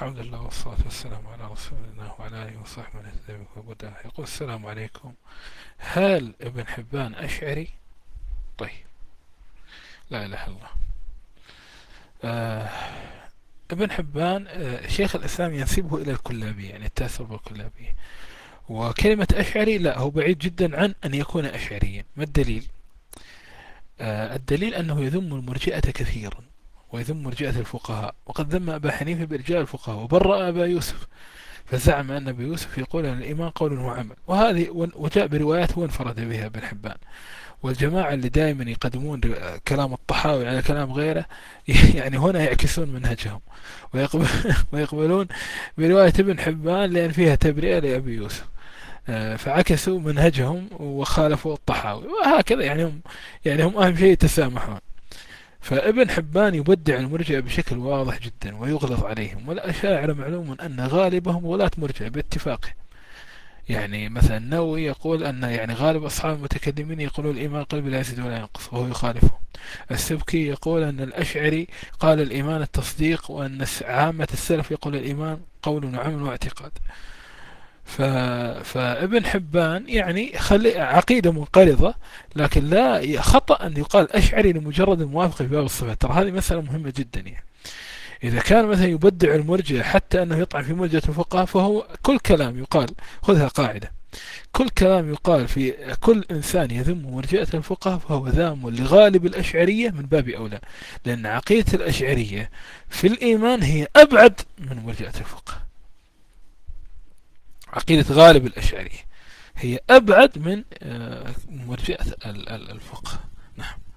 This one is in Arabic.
الحمد لله والصلاة والسلام على رسول الله وعلى آله وصحبه من اهتدى وهداه. يقول: السلام عليكم، هل ابن حبان أشعري؟ طيب، لا إله إلا الله. آه ابن حبان شيخ الإسلام ينسبه إلى الكلابية، يعني التأثر بالكلابية. وكلمة أشعري لا، هو بعيد جدا عن أن يكون أشعريا. ما الدليل؟ الدليل أنه يذم المرجئة كثيرا، ويذم مرجئة الفقهاء، وقد ذم أبا حنيفة بإرجاء الفقهاء، وبرأ أبا يوسف، فزعم أن أبي يوسف يقول أن الإيمان قول وعمل. وجاء بروايات هو انفرد بها ابن حبان. والجماعة اللي دائما يقدمون كلام الطحاوي على كلام غيره يعني هنا يعكسون منهجهم، ويقبلون برواية ابن حبان لأن فيها تبرئة لأبي يوسف. فعكسوا منهجهم وخالفوا الطحاوي، وهكذا يعني هم أهم شيء يتسامحون. فابن حبان يبدع المرجئة بشكل واضح جدا ويغلظ عليهم، والأشاعرة معلوم أن غالبهم ولاة مرجئة باتفاقه. يعني مثلا النووي يقول أن يعني غالب أصحاب المتكلمين يقولون الإيمان قلب لا يزيد ولا ينقص، وهو يخالفه. السبكي يقول أن الأشعري قال الإيمان التصديق، وأن عامة السلف يقول الإيمان قول وعمل واعتقاد. فابن حبان يعني عقيدة منقرضة، لكن لا خطأ أن يقال أشعري لمجرد الموافقة في باب الصفات. ترى هذه مسألة مهمة جدا. يعني إذا كان مثلا يبدع المرجئة حتى أنه يطعن في مرجئة الفقهاء، فهو كل كلام يقال، خذها قاعدة، كل كلام يقال في كل إنسان يذم مرجئة الفقهاء فهو ذام لغالب الأشعرية من باب أولى، لأن عقيدة الأشعرية في الإيمان هي أبعد من مرجئة الفقهاء. عقيدة غالب الأشعرية هي أبعد من مرجئة الفقه. نعم.